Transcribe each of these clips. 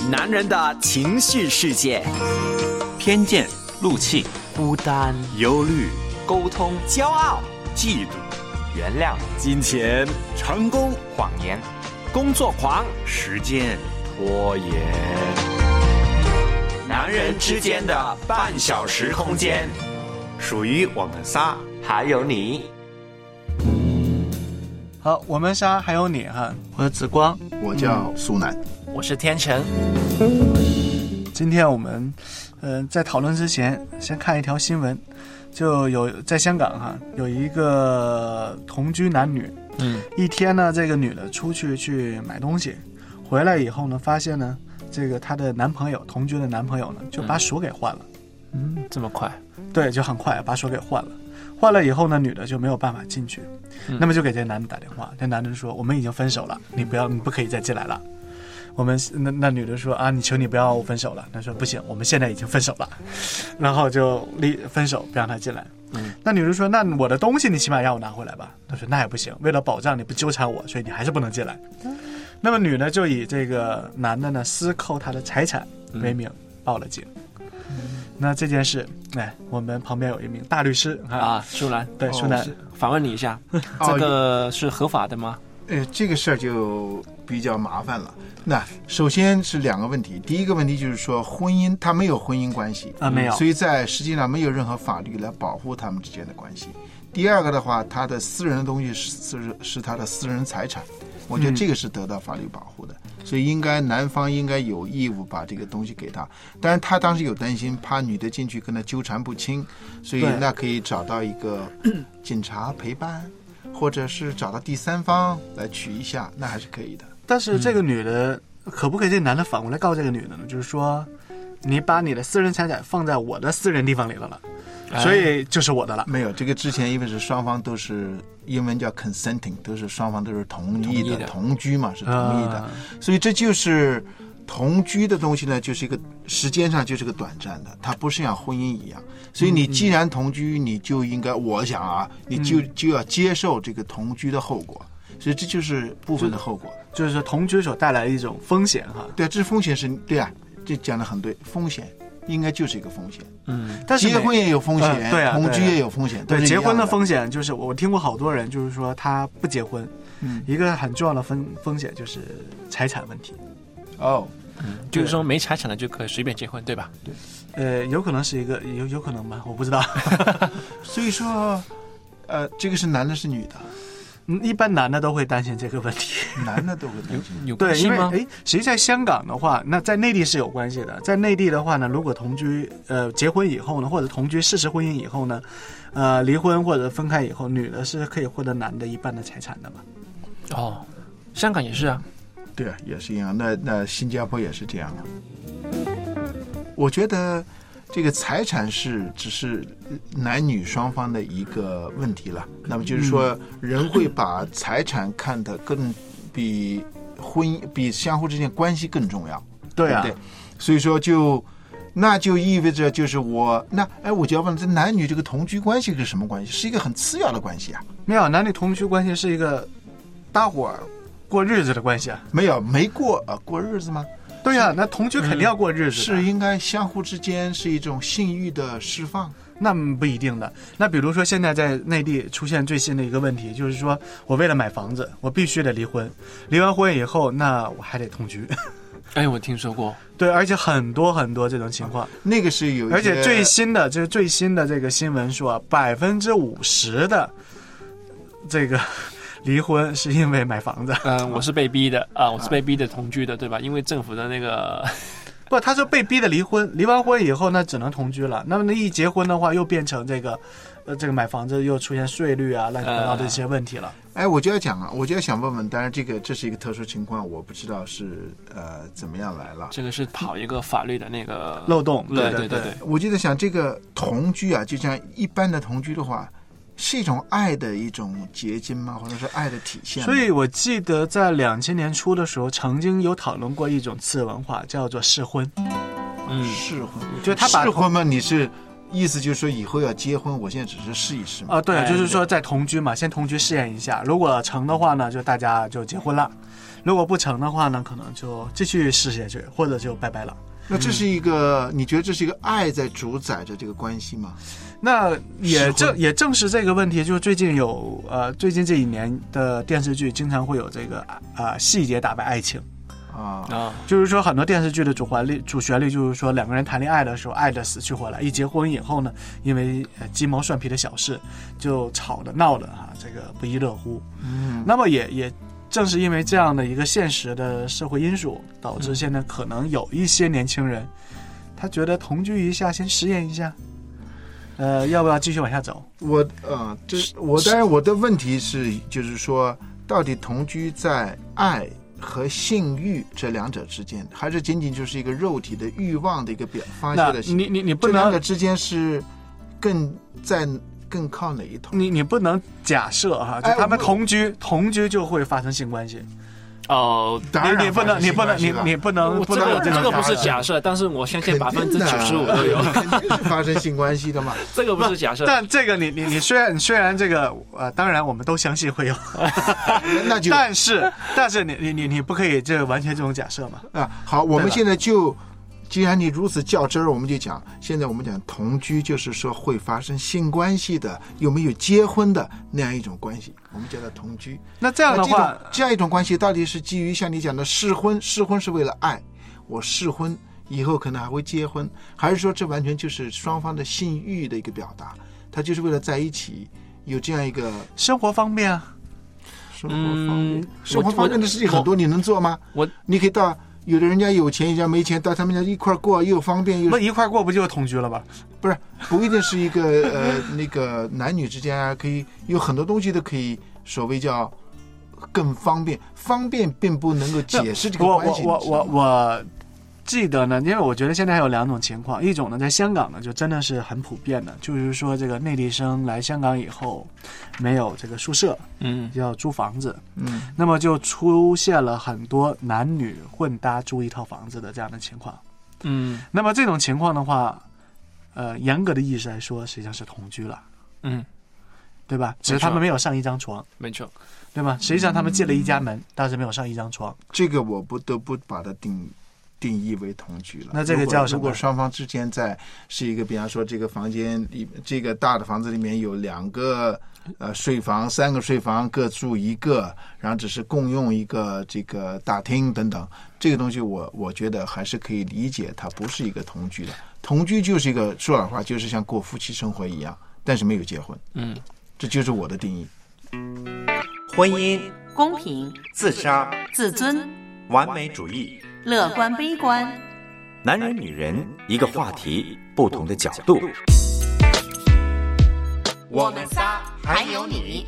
男人的情绪世界， 偏见、怒气、 孤单、 忧虑、 沟通、 骄傲、 嫉妒、原谅、 金钱、成功、 谎言、 工作狂、 时间、拖延。 男人之间的半小时空间， 属于我们仨， 还有你。 好，我们仨还有你哈，我是紫光， 我叫苏南， 我是天成。 今天我们在讨论之前先看一条新闻，就有在香港哈有一个同居男女，一天呢这个女的出去买东西，回来以后呢发现呢这个她的男朋友同居的男朋友呢就把锁给换了， 这么快？ 对，就很快把锁给换了。换了以后呢，女的就没有办法进去，那么就给这男的打电话，这男的说我们已经分手了，你不可以再进来了。我们那女的说啊，你求你不要分手了。他说不行，我们现在已经分手了，然后就分手，不让他进来。那女的说那我的东西你起码让我拿回来吧。他说那也不行，为了保障你不纠缠我，所以你还是不能进来。那么女的就以这个男的呢私扣他的财产为名报了警。那这件事，我们旁边有一名大律师啊，舒兰， 对，舒南， 访问你一下，这个是合法的吗？ 这个事儿就比较麻烦了。那首先是两个问题，第一个问题就是说婚姻，他没有婚姻关系啊，没有， 所以在实际上没有任何法律来保护他们之间的关系。第二个的话，他的私人的东西是他的私人财产，我觉得这个是得到法律保护的，所以男方应该有义务把这个东西给他。当然他当时有担心，怕女的进去跟他纠缠不清，所以那可以找到一个警察陪伴，或者是找到第三方来取一下，那还是可以的。 但是这个女的可不可以这男的反过来告这个女的呢？就是说你把你的私人财产放在我的私人地方里了，所以就是我的了。 没有，这个之前因为是双方都是英文叫 consenting， 双方都是同意的，同居嘛，是同意的，所以这就是同居的东西呢，就是一个时间上就是个短暂的，它不是像婚姻一样。所以你既然同居，你就应该，我想啊，你就要接受这个同居的后果。所以这就是部分的后果， 就是同居所带来的一种风险哈。 对，这风险是对啊，这讲得很对，风险应该就是一个风险。 但是结婚也有风险， 对啊， 同居也有风险。 对，结婚的风险就是我听过好多人就是说他不结婚，一个很重要的风险就是财产问题。 就是说没财产的就可以随便结婚，对吧？ 对，有可能是一个有可能吧，我不知道。 所以说，这个是男的是女的？ 一般男的都会担心这个问题， 男的都会担心。 有关系吗？ 对，因为实际在香港的话，那在内地是有关系的。在内地的话呢，如果同居结婚以后呢，或者同居事实婚姻以后呢，离婚或者分开以后，女的是可以获得男的一半的财产的嘛。 香港也是啊。 对啊，也是一样。那新加坡也是这样的。我觉得这个财产只是男女双方的一个问题了。那么就是说，人会把财产看得更比相互之间关系更重要。 对啊， 对，所以说那就意味着就是我就要问，这男女这个同居关系是什么关系？是一个很次要的关系啊。 没有，男女同居关系是一个大伙儿过日子的关系啊。 没过日子吗？ 对呀，那同居肯定要过日子的， 是应该相互之间是一种性欲的释放。 那不一定的。那比如说现在在内地出现最新的一个问题，就是说我为了买房子，我必须得离婚，离完婚以后，那我还得同居。 我听说过。 对，而且很多很多这种情况。 那个是有， 而且最新的这个新闻说，50%的这个离婚是因为买房子。 我是被逼的啊，我是被逼的同居的，对吧？因为政府的那个不，他是被逼的离婚，离完婚以后那只能同居了。那么一结婚的话，又变成这个买房子又出现税率啊乱七八糟的这些问题了。 我就要想问问，当然这是一个特殊情况，我不知道是怎么样来了。 这个是跑一个法律的那个漏洞。 对。 我就在想，这个同居啊，就像一般的同居的话，是一种爱的一种结晶吗？或者是爱的体现吗？ 所以我记得在2000年初的时候，曾经有讨论过一种次文化，叫做试婚。 试婚， 就他把试婚嘛，你是意思就是说以后要结婚，我现在只是试一试嘛。 对，就是说在同居嘛，先同居试验一下，如果成的话呢，就大家就结婚了；如果不成的话呢，可能就继续试下去，或者就拜拜了。 那这是一个，你觉得这是一个爱在主宰着这个关系吗？ 那也正是这个问题，就是最近这一年的电视剧经常会有这个细节打败爱情。就是说很多电视剧的主旋律就是说两个人谈恋爱的时候爱得死去活来，一结婚以后呢，因为鸡毛蒜皮的小事就吵的闹的这个不亦乐乎。那么也正是因为这样的一个现实的社会因素，导致现在可能有一些年轻人他觉得同居一下先实验一下，要不要继续往下走？ 当然我的问题是就是说到底同居在爱和性欲这两者之间，还是仅仅就是一个肉体的欲望的一个发泄的行为？ 你不能， 这两者之间是更靠哪一头？ 你不能假设就他们同居就会发生性关系。你不能这个不是假设，但是我相信95%都有发生性关系的嘛。 这个不是假设， 但这个你虽然这个当然我们都相信会有， 那就但是你不可以这完全这种假设嘛。 好，我们现在既然你如此较真儿，我们就讲，现在我们讲同居，就是说会发生性关系的，有没有结婚的那样一种关系，我们叫它同居。 那这样的话， 这样一种关系到底是基于像你讲的试婚是为了爱，我试婚以后可能还会结婚，还是说这完全就是双方的性欲的一个表达，他就是为了在一起有这样一个生活方便啊。 生活方面的事情很多，你能做吗？你可以到。有的人家有钱，有人家没钱，到他们家一块过又方便又。 那一块过不就是同居了吗？ 不一定是一个那个男女之间可以有很多东西都可以所谓叫更方便，方便并不能够解释这个关系。 我记得呢，因为我觉得现在还有两种情况，一种呢在香港呢就真的是很普遍的，就是说这个内地生来香港以后没有这个宿舍，要租房子，那么就出现了很多男女混搭租一套房子的这样的情况，那么这种情况的话，严格的意义上来说，实际上是同居了，对吧？只是他们没有上一张床， 没错， 对吧？实际上他们借了一家门，但是没有上一张床， 这个我不得不把它定义为同居了。 那这个叫什么？ 如果双方之间是一个，比方说这个房间里，这个大的房子里面有2个睡房、3个睡房，各住一个，然后只是共用一个这个大厅等等，这个东西我觉得还是可以理解，它不是一个同居的。同居就是一个说老实话，就是像过夫妻生活一样，但是没有结婚。这就是我的定义。 婚姻、 公平、 自杀、 自尊、 完美主义、 乐观悲观， 男人女人一个话题，不同的角度。 我们仨还有你。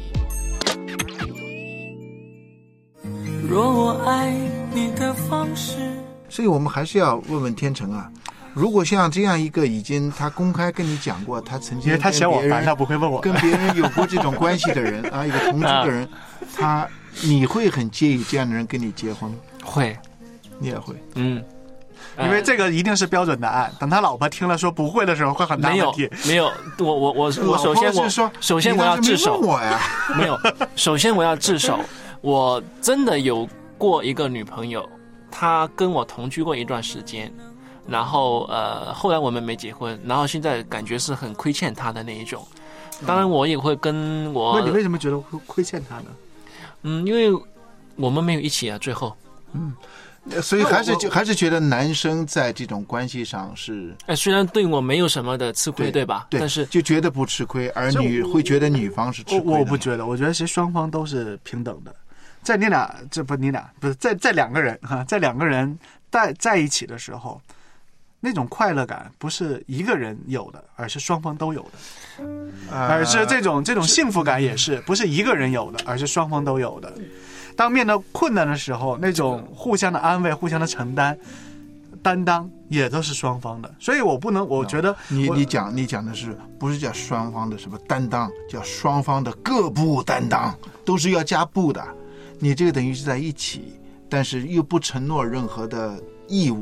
若我爱你的方式， 所以我们还是要问问天成啊，如果像这样一个已经他公开跟你讲过，他曾经因为他嫌我烦，他不会问我， 跟别人有过这种关系的人啊，一个同居的人，你会很介意这样的人跟你结婚吗？ 会， 你也会， 因为这个一定是标准答案。等他老婆听了说不会的时候，会很大问题。 没有，我首先我要自首。 我呀， 没有，首先我要自首。我真的有过一个女朋友，她跟我同居过一段时间，然后后来我们没结婚，然后现在感觉是很亏欠她的那一种。当然我也会跟我， 那你为什么觉得会亏欠她呢？ 因为我们没有一起啊，最后。 所以还是觉得男生在这种关系上是， 虽然对我没有什么的吃亏，对吧？ 对， 但是就觉得不吃亏，而会觉得女方是吃亏的。 我不觉得，我觉得其实双方都是平等的。在在两个人在两个人在一起的时候，那种快乐感不是一个人有的，而是双方都有的，而是这种幸福感也是不是一个人有的，而是双方都有的。当面对困难的时候，那种互相的安慰、互相的承担、担当，也都是双方的。所以我不能，我觉得你讲的是不是叫双方的什么担当，叫双方的各不担当，都是要加不的。你这个等于是在一起，但是又不承诺任何的义务，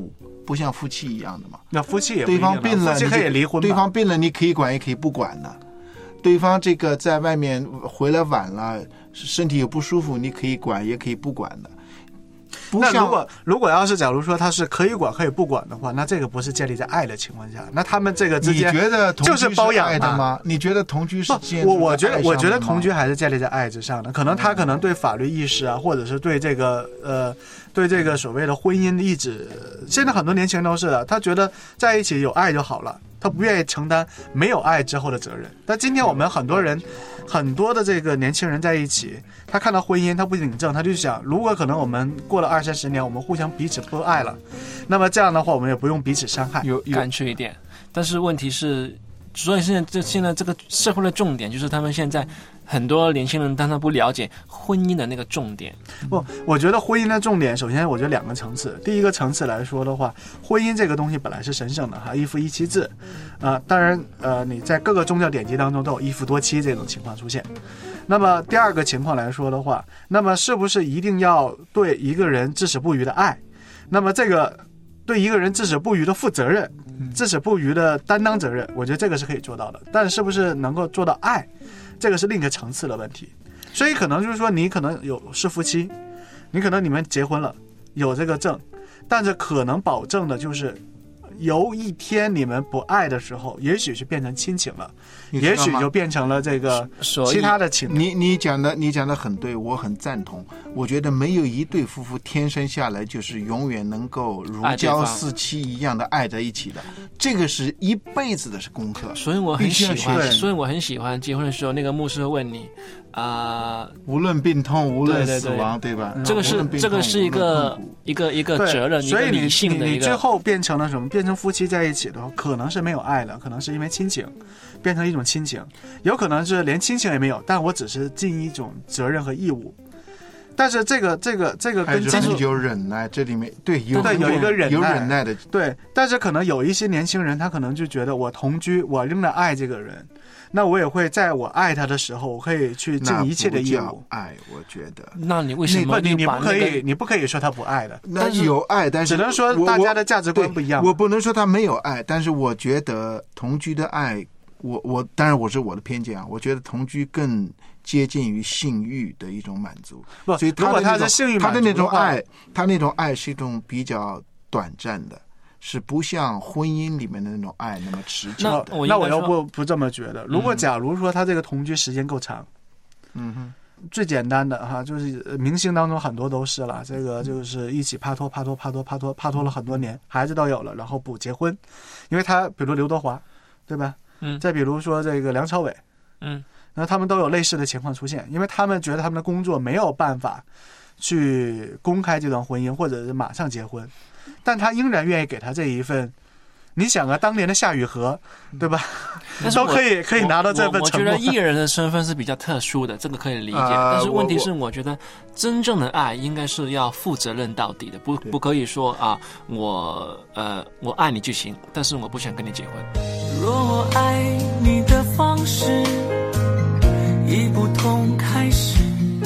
不像夫妻一样的嘛。 那夫妻也不对一样方病了， 夫妻可以离婚嘛， 对方病了你可以管也可以不管的。对方这个在外面回来晚了，身体有不舒服，你可以管也可以不管的。不那像如果要是假如说他是可以管可以不管的话，那这个不是建立在爱的情况下，那他们这个之间你觉得同居就是包养爱的吗？你觉得同居是建立在我觉得爱上的吗同居还是建立在爱之上的。可能他可能对法律意识啊，或者是对这个对这个所谓的婚姻意志，现在很多年轻人都是的，他觉得在一起有爱就好了，他不愿意承担没有爱之后的责任。但今天我们很多人很多的这个年轻人在一起，他看到婚姻他不领证，他就想如果可能我们过了20-30年，我们互相彼此不爱了，那么这样的话我们也不用彼此伤害， 有干脆一点。但是问题是，所以现在这个社会的重点就是他们现在很多年轻人，但他不了解婚姻的那个重点。 不，我觉得婚姻的重点，首先我觉得2个层次。第一个层次来说的话，婚姻这个东西本来是神圣的哈，一夫一妻制，当然你在各个宗教典籍当中都有一夫多妻这种情况出现。那么第二个情况来说的话，那么是不是一定要对一个人至死不渝的爱？那么这个对一个人至死不渝的负责任，至死不渝的担当责任，我觉得这个是可以做到的。但是不是能够做到爱，这个是另一个层次的问题。所以可能就是说，你可能是夫妻，你可能你们结婚了，有这个证，但是可能保证的就是有一天你们不爱的时候，也许是变成亲情了，也许就变成了这个其他的情。 你讲的很对，我很赞同。我觉得没有一对夫妇天生下来就是永远能够如胶似漆一样的爱在一起的，这个是一辈子的功课。 所以我很喜欢结婚的时候，那个牧师会问你无论病痛，无论死亡，对吧？ 这个是一个责任， 所以理性的一个。 你最后变成了什么？变成夫妻在一起的话，可能是没有爱了，可能是因为亲情，变成一种亲情，有可能是连亲情也没有，但我只是尽一种责任和义务。但是这个跟真是有忍耐，这里面对有一个忍耐， 有忍耐的对。但是可能有一些年轻人，他可能就觉得我同居，我仍然爱这个人，那我也会在我爱他的时候，我可以去尽一切的义务。 爱，我觉得。 那你为什么你不可以说他不爱的？ 那有爱，但是只能说大家的价值观不一样。 我不能说他没有爱，但是我觉得同居的爱，我当然我是我的偏见啊，我觉得同居更接近于性欲的一种满足。所以如果他是性欲满足， 他的那种爱是一种比较短暂的，是不像婚姻里面的那种爱那么持久的。 那我又不这么觉得。如果假如说他这个同居时间够长，最简单的哈，就是明星当中很多都是了，这个就是一起拍拖了很多年，孩子都有了，然后不结婚，因为他比如刘德华，对吧？再比如说这个梁朝伟，那他们都有类似的情况出现，因为他们觉得他们的工作没有办法去公开这段婚姻，或者是马上结婚，但他仍然愿意给他这一份。你想啊，当年的夏雨荷，对吧？都可以拿到这份承诺。 我觉得艺人的身份是比较特殊的，这个可以理解。但是问题是，我觉得真正的爱应该是要负责任到底的，不可以说我爱你就行，但是我不想跟你结婚。 若我爱你的方式已不同开始，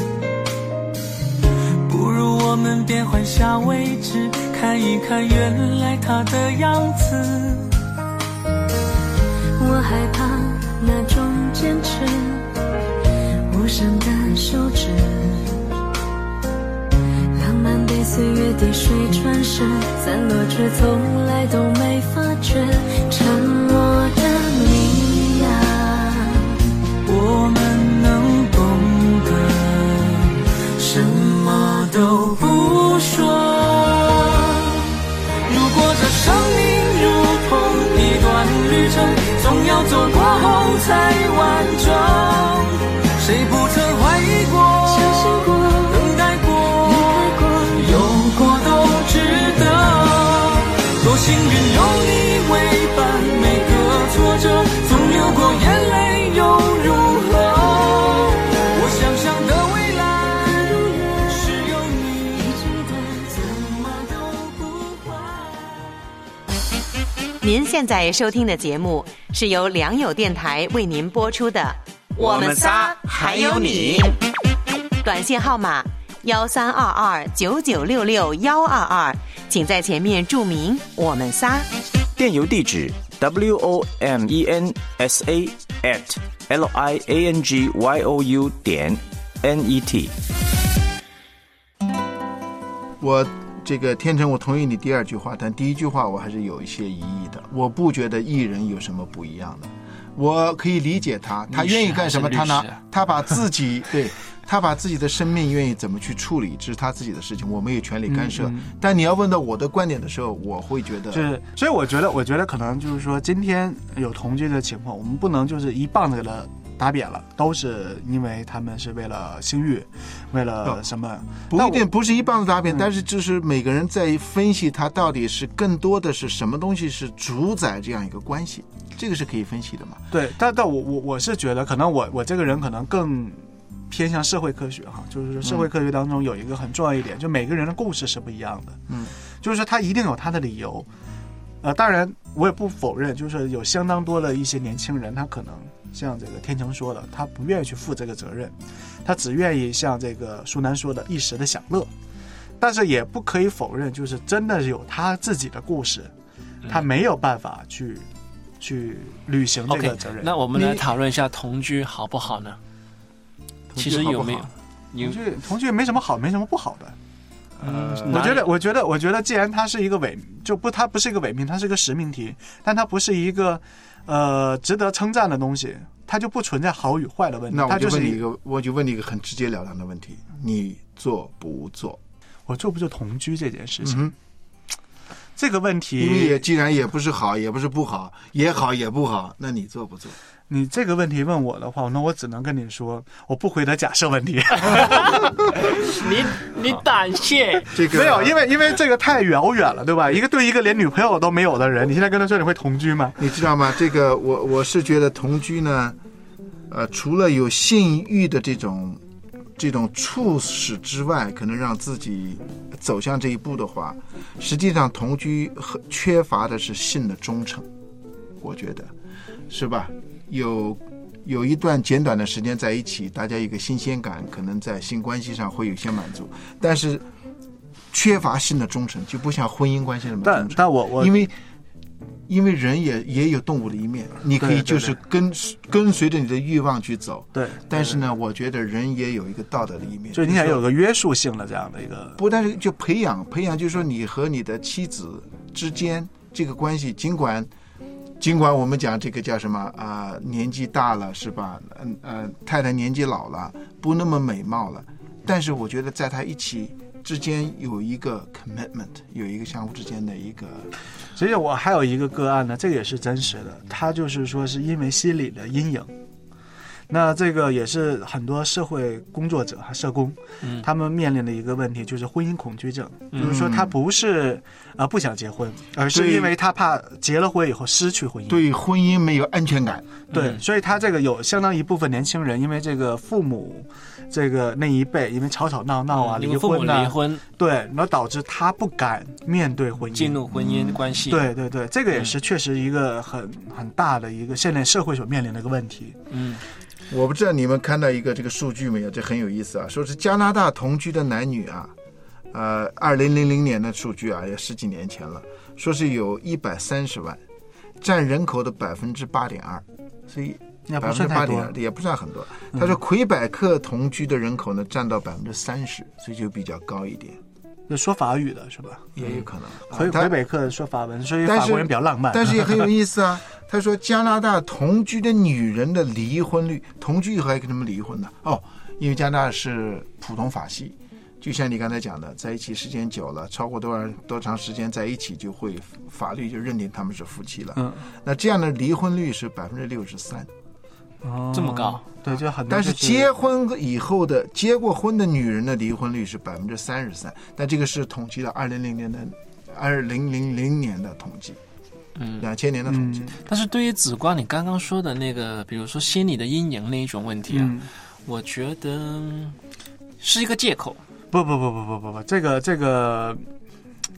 不如我们别换下位置，看一看原来他的样子。 我害怕那种坚持，无声的休止，浪漫被岁月滴水穿石，散落却从来都没发觉。沉默的你呀， 我们能懂得什么都不说。如果这生命如同一段旅程，总要走过后才完整。谁不曾怀疑过， 相信过， 等待过， 离开过， 有过都值得。多幸运有你为伴，每个挫折总流过眼泪又如何？我想象的未来是有你，怎么都不坏。 您现在收听的节目是由良友电台为您播出的《我们仨还有你》，短信号码 13229966-122，请在前面注明我们仨。 电邮地址 womensa@liangyou.net。 我这个天成，我同意你第二句话，但第一句话我还是有一些疑义的。我不觉得艺人有什么不一样的，我可以理解他愿意干什么，他把自己对。他把自己的生命愿意怎么去处理，这是他自己的事情，我没有权利干涉。但你要问到我的观点的时候，我会觉得是，所以我觉得可能就是说，今天有同居的情况，我们不能就是一棒子给他打扁了，都是因为他们是为了性欲，为了什么？ 不一定不是一棒子打扁，但是就是每个人在分析他到底是更多的是什么东西是主宰这样一个关系，这个是可以分析的嘛？ 对，但我是觉得，可能我这个人可能更偏向社会科学哈，就是社会科学当中有一个很重要一点，就每个人的故事是不一样的，就是说他一定有他的理由，当然我也不否认，就是有相当多的一些年轻人，他可能像这个天成说的，他不愿意去负这个责任，他只愿意像这个舒楠说的一时的享乐，但是也不可以否认，就是真的有他自己的故事，他没有办法去履行这个责任。 那我们来讨论一下同居好不好呢？其实有没有同居没什么好，没什么不好的。我觉得，既然它是一个它不是一个伪命，它是一个实命题，但它不是一个值得称赞的东西，它就不存在好与坏的问题。 那我就问你一个很直截了当的问题：你做不做？ 我做不做同居这件事情？这个问题， 因为既然也不是好，也不是不好，也好也不好，那你做不做？ 你这个问题问我的话，那我只能跟你说，我不回答假设问题。 你胆怯， 这个没有，因为这个太遥远了，对吧？对一个连女朋友都没有的人，你现在跟他说你会同居吗？ 你知道吗？这个我是觉得同居呢，除了有性欲的这种促使之外，可能让自己走向这一步的话，实际上同居缺乏的是性的忠诚，我觉得是吧？有一段简短的时间在一起，大家有一个新鲜感，可能在性关系上会有些满足，但是缺乏性的忠诚，就不像婚姻关系那么忠诚。 但我因为人也有动物的一面，你可以就是跟随着你的欲望去走。 对， 但是呢，我觉得人也有一个道德的一面， 就你想有个约束性的这样的一个。 不，但是就培养，就是说你和你的妻子之间这个关系，尽管我们讲这个叫什么年纪大了是吧？太太年纪老了，不那么美貌了，但是我觉得在他一起之间有一个 commitment， 有一个相互之间的一个。 所以我还有一个个案呢，这个也是真实的，他就是说是因为心理的阴影。那这个也是很多社会工作者和社工，他们面临的一个问题，就是婚姻恐惧症。就是说他不是不想结婚，而是因为他怕结了婚以后失去婚姻， 对婚姻没有安全感。 对，所以他这个有相当一部分年轻人，因为这个父母这个那一辈，因为吵吵闹闹离婚离婚， 对，然后导致他不敢面对婚姻， 进入婚姻关系。 对，这个也是确实一个很大的一个现在社会所面临的一个问题。 我不知道你们看到一个这个数据没有？这很有意思啊，说是加拿大同居的男女啊，2000年的数据啊，也10几年前了，说是有130万，占人口的8.2%，所以8.2%也不算很多。他说魁北克同居的人口呢占到30%，所以就比较高一点。 说法语的是吧？ 也有可能。 魁北克说法文，所以法国人比较浪漫。 但是也很有意思啊。他说加拿大同居的女人的离婚率，同居以后还跟他们离婚呢？因为加拿大是普通法系，就像你刚才讲的，在一起时间久了，超过多长时间在一起，就会法律就认定他们是夫妻了。那这样的离婚率是63%。 这么高？ 对，就很多。 但是结婚以后的结过婚的女人的离婚率是33%，但这个是统计的2000年的统计，2000年的统计。 但是对于子光你刚刚说的那个，比如说心理的阴影那一种问题啊，我觉得是一个借口。 不，这个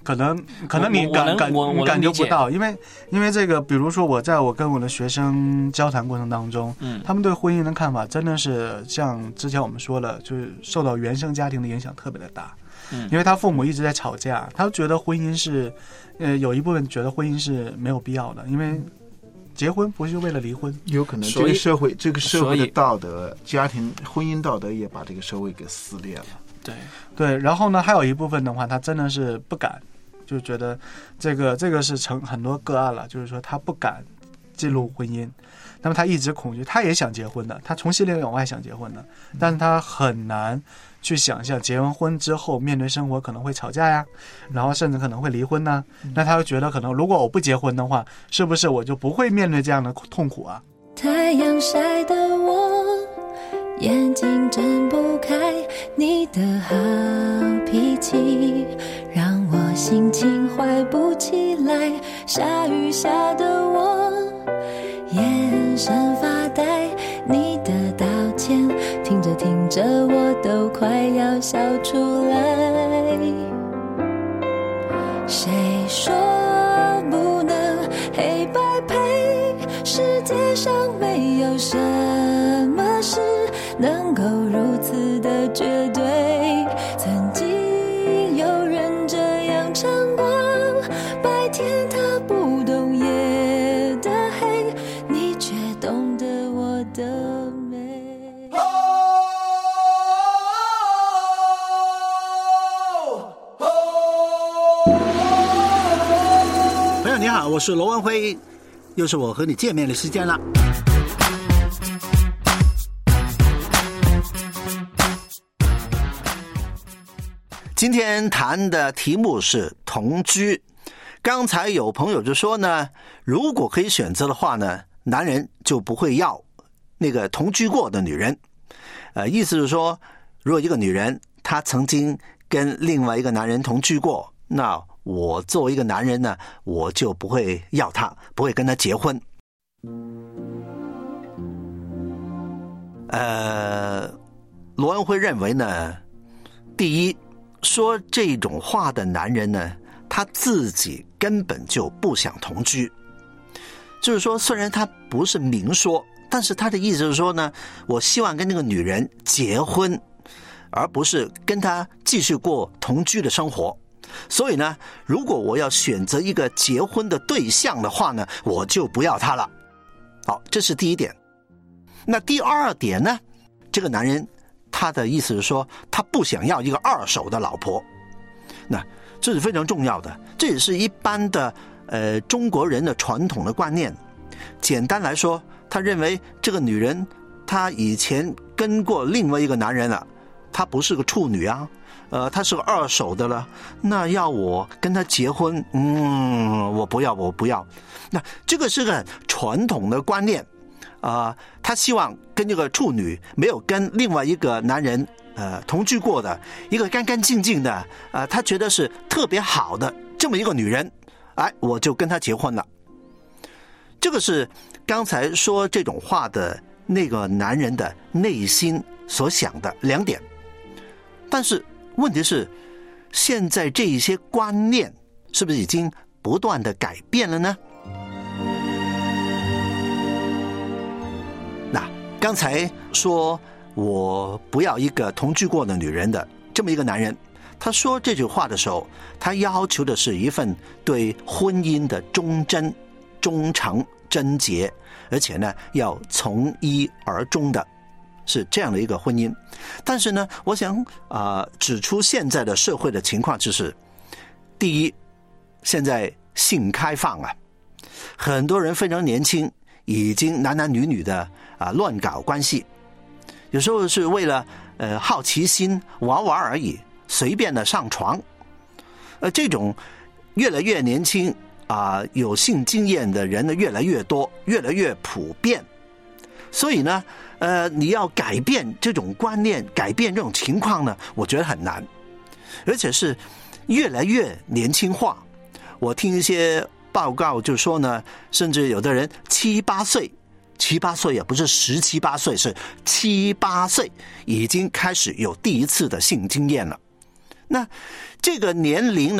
可能你感觉不到，因为这个，比如说我跟我的学生交谈过程当中，他们对婚姻的看法真的是像之前我们说了，就是受到原生家庭的影响特别的大。因为他父母一直在吵架，他觉得婚姻是，有一部分觉得婚姻是没有必要的，因为结婚不是为了离婚。 有可能这个社会的道德、家庭婚姻道德也把这个社会给撕裂了。 对，然后呢，还有一部分的话，他真的是不敢，就觉得这个是成很多个案了，就是说他不敢进入婚姻，那么他一直恐惧，他也想结婚的，他从心里往外想结婚的，但是他很难去想象结完婚之后面对生活可能会吵架呀，然后甚至可能会离婚呢，那他就觉得可能如果我不结婚的话，是不是我就不会面对这样的痛苦啊？ 太阳晒得我眼睛睁不开，你的好脾气让我心情坏不起来，下雨下的我眼神发呆，你的道歉听着听着我都快要笑出来，谁说不能黑白配，世界上没有什么事能够如此的绝对，曾经有人这样唱过，白天他不懂夜的黑，你却懂得我的美。 朋友你好，我是罗文辉，又是我和你见面的时间了。今天谈的题目是同居。刚才有朋友就说呢，如果可以选择的话呢，男人就不会要那个同居过的女人。意思是说，如果一个女人她曾经跟另外一个男人同居过，那我作为一个男人呢，我就不会要她，不会跟她结婚。罗恩会认为呢，第一，说这种话的男人呢，他自己根本就不想同居。就是说，虽然他不是明说，但是他的意思是说呢，我希望跟那个女人结婚，而不是跟她继续过同居的生活。所以呢，如果我要选择一个结婚的对象的话呢，我就不要她了。好，这是第一点。那第二点呢，这个男人他的意思是说，他不想要一个二手的老婆。那这是非常重要的，这也是一般的中国人的传统的观念。简单来说，他认为这个女人她以前跟过另外一个男人了，她不是个处女啊，她是个二手的了，那要我跟她结婚，我不要。那这个是个传统的观念。他希望跟这个处女没有跟另外一个男人同居过的一个干干净净的他觉得是特别好的这么一个女人，我就跟她结婚了。这个是刚才说这种话的那个男人的内心所想的两点。但是问题是，现在这一些观念是不是已经不断的改变了呢？刚才说我不要一个同居过的女人的这么一个男人，他说这句话的时候，他要求的是一份对婚姻的忠贞、忠诚、贞洁，而且呢要从一而终的，是这样的一个婚姻。但是呢，我想指出现在的社会的情况就是，第一，现在性开放啊，很多人非常年轻，已经男男女女的乱搞关系，有时候是为了好奇心玩玩而已，随便的上床。这种越来越年轻有性经验的人呢越来越多，越来越普遍。所以呢你要改变这种观念，改变这种情况呢，我觉得很难，而且是越来越年轻化。我听一些报告就说呢，甚至有的人7、8岁也不是17、18岁，是7、8岁已经开始有第一次的性经验了。那这个年龄呢，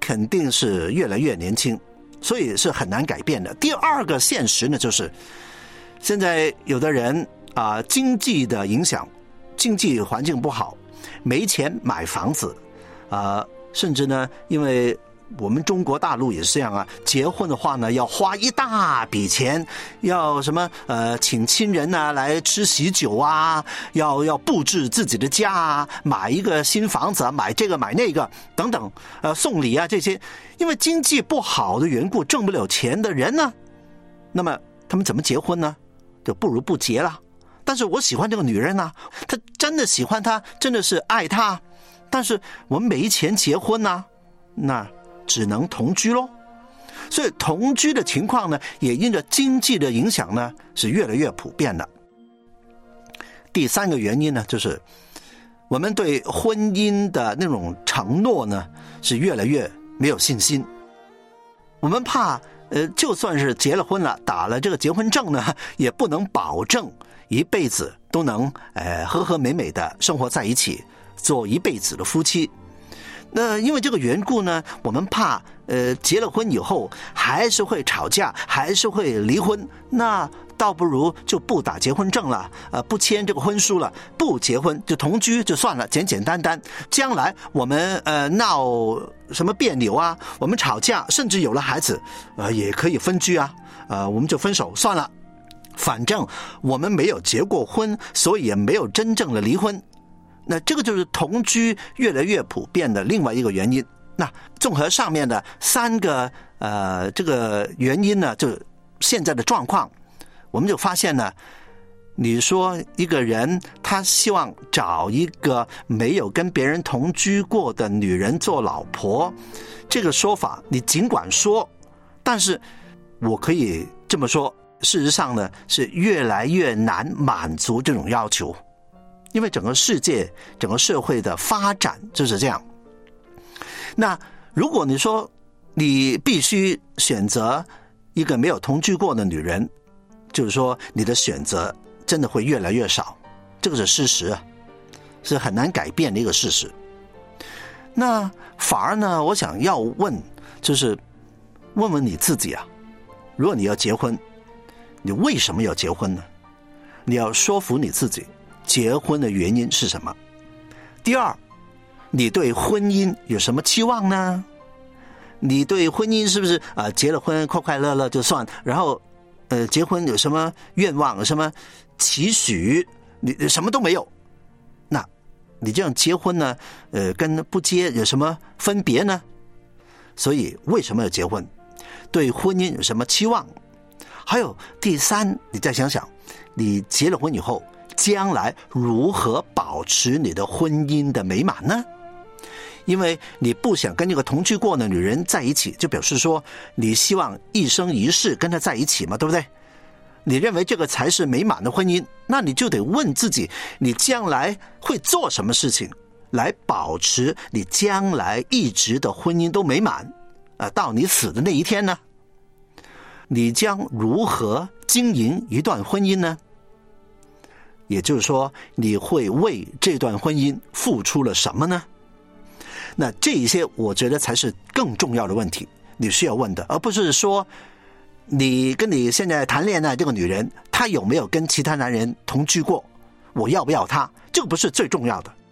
肯定是越来越年轻，所以是很难改变的。第二个现实呢，就是现在有的人经济的影响，经济环境不好，没钱买房子，甚至呢，因为我们中国大陆也是这样啊，结婚的话呢，要花一大笔钱，要什么请亲人啊来吃喜酒啊，要布置自己的家啊，买一个新房子啊，买这个买那个等等，送礼啊这些，因为经济不好的缘故，挣不了钱的人呢，那么他们怎么结婚呢？就不如不结了。但是我喜欢这个女人啊，她真的喜欢她，真的是爱她，但是我们没钱结婚啊，那只能同居咯。所以同居的情况呢，也因着经济的影响呢，是越来越普遍的。第三个原因呢，就是我们对婚姻的那种承诺呢，是越来越没有信心。我们怕就算是结了婚了，打了这个结婚证呢，也不能保证一辈子都能和和美美的生活在一起，做一辈子的夫妻。那因为这个缘故呢，我们怕结了婚以后还是会吵架，还是会离婚，那倒不如就不打结婚证了，不签这个婚书了，不结婚就同居就算了，简简单单。将来我们闹什么别扭啊，我们吵架，甚至有了孩子，也可以分居啊，我们就分手算了。反正我们没有结过婚，所以也没有真正的离婚。那这个就是同居越来越普遍的另外一个原因。那综合上面的三个这个原因呢，就现在的状况，我们就发现呢，你说一个人他希望找一个没有跟别人同居过的女人做老婆，这个说法你尽管说，但是我可以这么说，事实上呢，是越来越难满足这种要求。因为整个世界整个社会的发展就是这样。那如果你说你必须选择一个没有同居过的女人，就是说你的选择真的会越来越少，这个是事实啊，是很难改变的一个事实。那反而呢，我想要问，就是问问你自己啊，如果你要结婚，你为什么要结婚呢？你要说服你自己结婚的原因是什么？第二，你对婚姻有什么期望呢？你对婚姻是不是结了婚快快乐乐就算，然后结婚有什么愿望，有什么期许，你什么都没有，那你这样结婚呢跟不结有什么分别呢？所以为什么要结婚？对婚姻有什么期望？还有第三，你再想想，你结了婚以后将来如何保持你的婚姻的美满呢？因为你不想跟那个同居过的女人在一起，就表示说你希望一生一世跟她在一起嘛，对不对？你认为这个才是美满的婚姻，那你就得问自己，你将来会做什么事情来保持你将来一直的婚姻都美满到你死的那一天呢？你将如何经营一段婚姻呢？也就是说，你会为这段婚姻付出了什么呢？那这一些我觉得才是更重要的问题，你需要问的，而不是说你跟你现在谈恋爱这个女人，她有没有跟其他男人同居过，我要不要她，这个不是最重要的。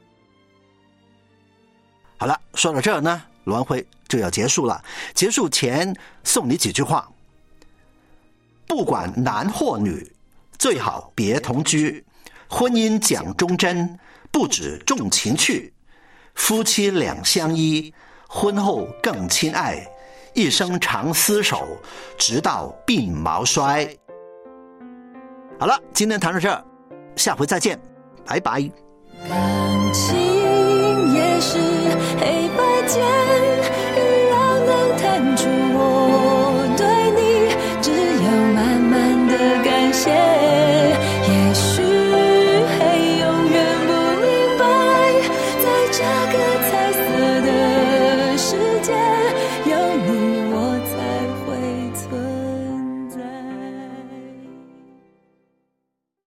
好了，说到这儿呢，罗安辉就要结束了。结束前送你几句话：不管男或女，最好别同居。婚姻讲忠贞，不止重情趣。夫妻两相依，婚后更亲爱，一生长厮守，直到鬓毛衰。好了，今天谈到这儿，下回再见，拜拜。 感情也是